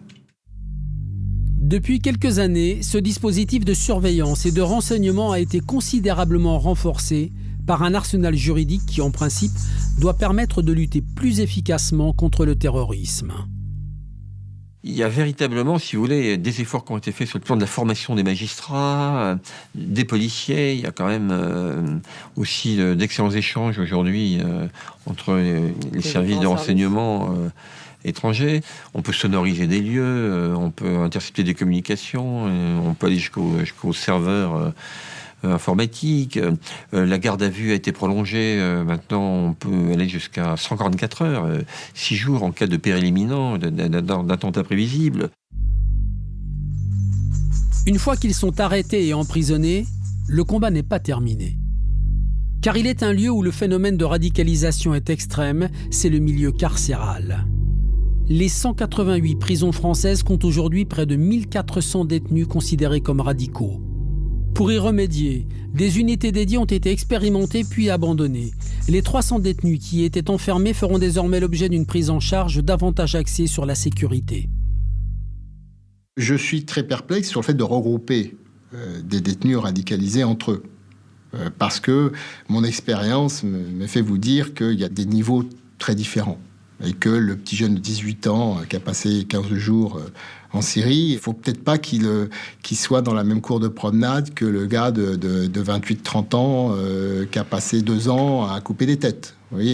Depuis quelques années, ce dispositif de surveillance et de renseignement a été considérablement renforcé par un arsenal juridique qui, en principe, doit permettre de lutter plus efficacement contre le terrorisme. Il y a véritablement, si vous voulez, des efforts qui ont été faits sur le plan de la formation des magistrats, des policiers. Il y a quand même euh, aussi euh, d'excellents échanges aujourd'hui euh, entre les, les services de renseignement euh, étrangers. On peut sonoriser des lieux, euh, on peut intercepter des communications, euh, on peut aller jusqu'au, jusqu'au serveur euh, informatique. Euh, la garde à vue a été prolongée. Euh, maintenant, on peut aller jusqu'à cent quarante-quatre heures, euh, six jours en cas de péril imminent, d'attentat prévisible. Une fois qu'ils sont arrêtés et emprisonnés, le combat n'est pas terminé. Car il est un lieu où le phénomène de radicalisation est extrême, c'est le milieu carcéral. les cent quatre-vingt-huit prisons françaises comptent aujourd'hui près de mille quatre cents détenus considérés comme radicaux. Pour y remédier, des unités dédiées ont été expérimentées puis abandonnées. Les trois cents détenus qui y étaient enfermés feront désormais l'objet d'une prise en charge davantage axée sur la sécurité. Je suis très perplexe sur le fait de regrouper euh, des détenus radicalisés entre eux. Euh, parce que mon expérience me, me fait vous dire qu'il y a des niveaux très différents. Et que le petit jeune de dix-huit ans euh, qui a passé quinze jours euh, en Syrie, il ne faut peut-être pas qu'il, euh, qu'il soit dans la même cour de promenade que le gars de, de, de vingt-huit trente ans euh, qui a passé deux ans à couper des têtes. Vous voyez ?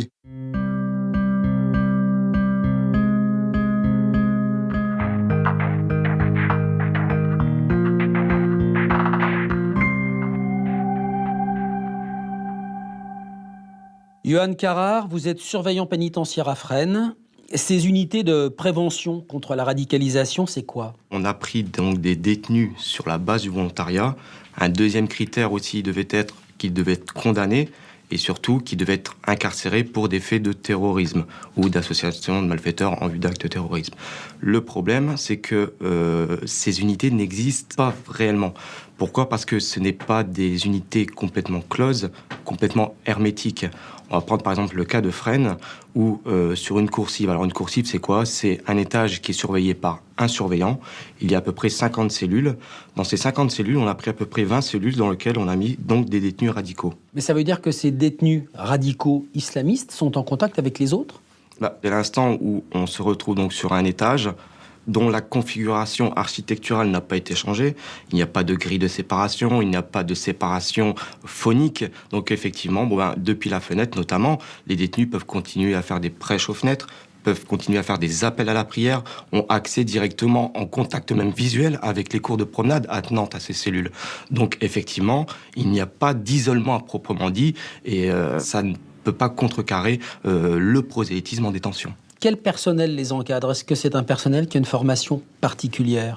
Johan Carrard, vous êtes surveillant pénitentiaire à Fresnes. Ces unités de prévention contre la radicalisation, c'est quoi ? On a pris donc des détenus sur la base du volontariat. Un deuxième critère aussi devait être qu'ils devaient être condamnés et surtout qu'ils devaient être incarcérés pour des faits de terrorisme ou d'association de malfaiteurs en vue d'actes de terrorisme. Le problème, c'est que euh, ces unités n'existent pas réellement. Pourquoi ? Parce que ce n'est pas des unités complètement closes, complètement hermétiques. On va prendre par exemple le cas de Fresnes, où euh, sur une coursive, alors une coursive c'est quoi ? C'est un étage qui est surveillé par un surveillant. Il y a à peu près cinquante cellules. Dans ces cinquante cellules, on a pris à peu près vingt cellules dans lesquelles on a mis donc des détenus radicaux. Mais ça veut dire que ces détenus radicaux islamistes sont en contact avec les autres ? Bah, dès l'instant où on se retrouve donc sur un étage dont la configuration architecturale n'a pas été changée, il n'y a pas de grille de séparation, il n'y a pas de séparation phonique. Donc effectivement, bon ben, depuis la fenêtre notamment, les détenus peuvent continuer à faire des prêches aux fenêtres, peuvent continuer à faire des appels à la prière, ont accès directement en contact même visuel avec les cours de promenade attenantes à ces cellules. Donc effectivement, il n'y a pas d'isolement à proprement dit et euh, ça ne peut pas contrecarrer euh, le prosélytisme en détention. Quel personnel les encadre ? Est-ce que c'est un personnel qui a une formation particulière ?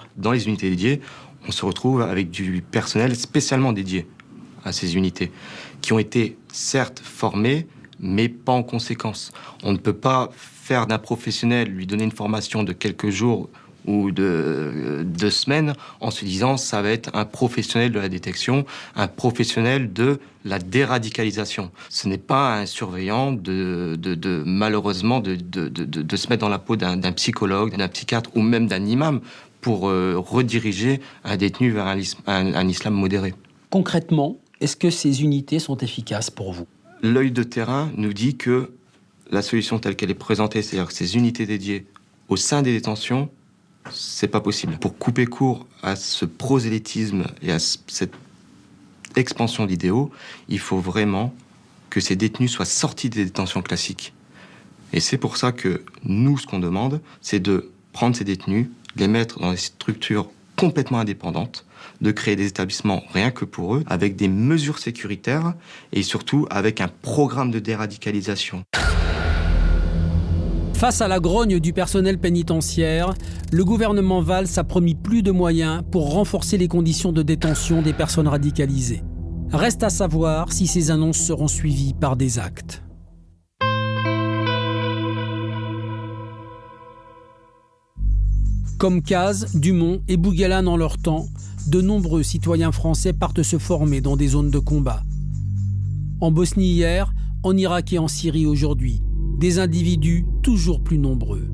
Dans les unités dédiées, on se retrouve avec du personnel spécialement dédié à ces unités, qui ont été certes formés, mais pas en conséquence. On ne peut pas faire d'un professionnel, lui donner une formation de quelques jours ou de deux semaines en se disant ça va être un professionnel de la détection, un professionnel de la déradicalisation. Ce n'est pas un surveillant de, de, de malheureusement de, de, de, de se mettre dans la peau d'un, d'un psychologue, d'un psychiatre ou même d'un imam pour euh, rediriger un détenu vers un, un, un islam modéré. Concrètement, est-ce que ces unités sont efficaces pour vous ? L'œil de terrain nous dit que la solution telle qu'elle est présentée, c'est-à-dire que ces unités dédiées au sein des détentions, c'est pas possible. Pour couper court à ce prosélytisme et à cette expansion d'idéaux, il faut vraiment que ces détenus soient sortis des détentions classiques. Et c'est pour ça que nous, ce qu'on demande, c'est de prendre ces détenus, les mettre dans des structures complètement indépendantes, de créer des établissements rien que pour eux, avec des mesures sécuritaires et surtout avec un programme de déradicalisation. Face à la grogne du personnel pénitentiaire, le gouvernement Valls a promis plus de moyens pour renforcer les conditions de détention des personnes radicalisées. Reste à savoir si ces annonces seront suivies par des actes. Comme Caz, Dumont et Bougalan en leur temps, de nombreux citoyens français partent se former dans des zones de combat. En Bosnie hier, en Irak et en Syrie aujourd'hui, des individus toujours plus nombreux.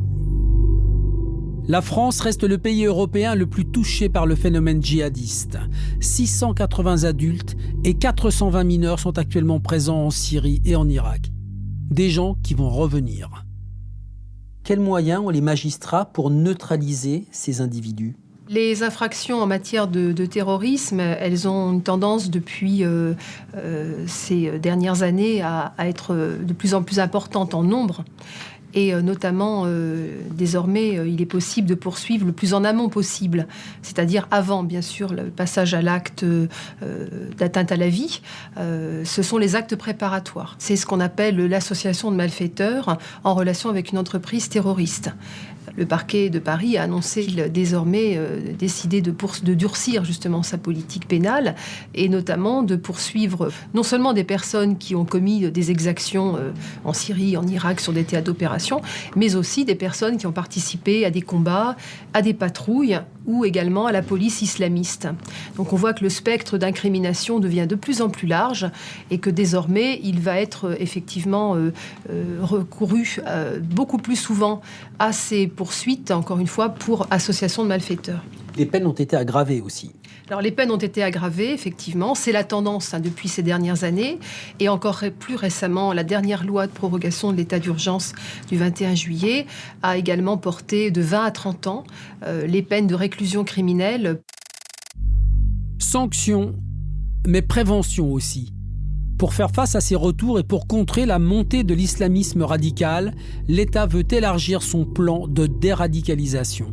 La France reste le pays européen le plus touché par le phénomène djihadiste. six cent quatre-vingts adultes et quatre cent vingt mineurs sont actuellement présents en Syrie et en Irak. Des gens qui vont revenir. Quels moyens ont les magistrats pour neutraliser ces individus ? Les infractions en matière de, de terrorisme, elles ont une tendance depuis euh, euh, ces dernières années à, à être de plus en plus importantes en nombre. Et euh, notamment, euh, désormais, euh, il est possible de poursuivre le plus en amont possible, c'est-à-dire avant, bien sûr, le passage à l'acte euh, d'atteinte à la vie. Euh, ce sont les actes préparatoires. C'est ce qu'on appelle l'association de malfaiteurs en relation avec une entreprise terroriste. Le parquet de Paris a annoncé qu'il désormais euh, décidé de, pour, de durcir justement sa politique pénale et notamment de poursuivre non seulement des personnes qui ont commis des exactions euh, en Syrie, en Irak, sur des théâtres d'opération, mais aussi des personnes qui ont participé à des combats, à des patrouilles ou également à la police islamiste. Donc on voit que le spectre d'incrimination devient de plus en plus large et que désormais il va être euh, effectivement euh, euh, recouru euh, beaucoup plus souvent à ces poursuites, encore une fois, pour association de malfaiteurs. Les peines ont été aggravées aussi. Alors les peines ont été aggravées, effectivement, c'est la tendance hein, depuis ces dernières années, et encore plus récemment, la dernière loi de prorogation de l'état d'urgence du vingt et un juillet a également porté de vingt à trente ans euh, les peines de réclusion criminelle. Sanctions, mais prévention aussi. Pour faire face à ces retours et pour contrer la montée de l'islamisme radical, l'État veut élargir son plan de déradicalisation.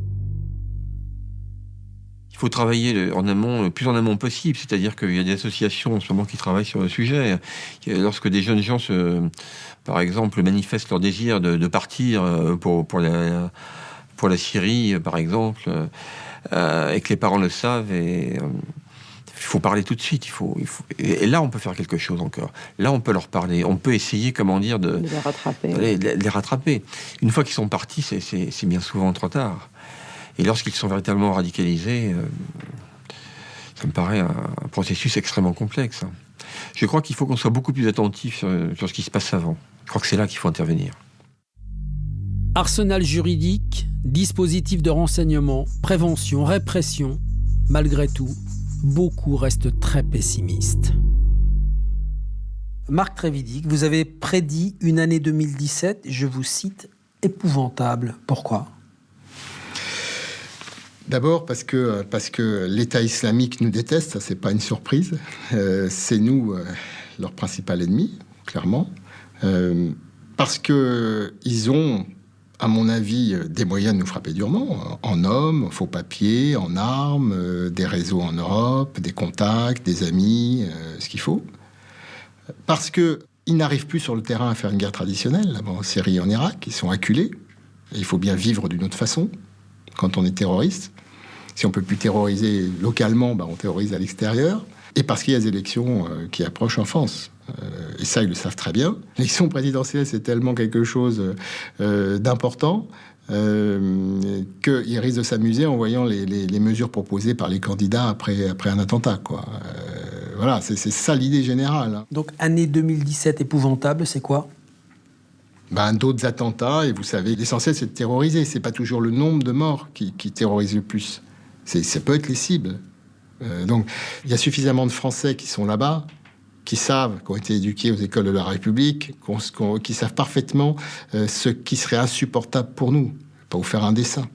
Il faut travailler en amont, le plus en amont possible, c'est-à-dire qu'il y a des associations en ce moment qui travaillent sur le sujet. Lorsque des jeunes gens, se, par exemple, manifestent leur désir de, de partir pour, pour, la, pour la Syrie, par exemple, euh, et que les parents le savent, et, euh, il faut parler tout de suite. Il faut, il faut, et là, on peut faire quelque chose encore. Là, on peut leur parler. On peut essayer, comment dire, de, de les rattraper. De les, de les rattraper. Une fois qu'ils sont partis, c'est, c'est, c'est bien souvent trop tard. Et lorsqu'ils sont véritablement radicalisés, euh, ça me paraît un, un processus extrêmement complexe. Je crois qu'il faut qu'on soit beaucoup plus attentif sur, sur ce qui se passe avant. Je crois que c'est là qu'il faut intervenir. Arsenal juridique, dispositif de renseignement, prévention, répression. Malgré tout, beaucoup restent très pessimistes. Marc Trévidic, vous avez prédit une année deux mille dix-sept, je vous cite, épouvantable. Pourquoi ? D'abord parce que, parce que l'État islamique nous déteste, ça c'est pas une surprise. Euh, c'est nous euh, leur principal ennemi, clairement. Euh, parce que ils ont, à mon avis, des moyens de nous frapper durement, en hommes, en faux papiers, en armes, euh, des réseaux en Europe, des contacts, des amis, euh, ce qu'il faut. Parce que ils n'arrivent plus sur le terrain à faire une guerre traditionnelle, là, en Syrie et en Irak, ils sont acculés. Et il faut bien vivre d'une autre façon quand on est terroriste. Si on peut plus terroriser localement, bah on terrorise à l'extérieur. Et parce qu'il y a des élections euh, qui approchent en France. Euh, et ça, ils le savent très bien. L'élection présidentielle, c'est tellement quelque chose euh, d'important euh, qu'ils risquent de s'amuser en voyant les, les, les mesures proposées par les candidats après, après un attentat, quoi. Euh, voilà, c'est, c'est ça l'idée générale. Hein. Donc, année deux mille dix-sept épouvantable, c'est quoi ? Ben, d'autres attentats, et vous savez, l'essentiel, c'est de terroriser. C'est pas toujours le nombre de morts qui, qui terrorise le plus. C'est, ça peut être les cibles. Euh, donc, il y a suffisamment de Français qui sont là-bas, qui savent, qui ont été éduqués aux écoles de la République, qu'on, qu'on, qui savent parfaitement euh, ce qui serait insupportable pour nous. Pas vous faire un dessin.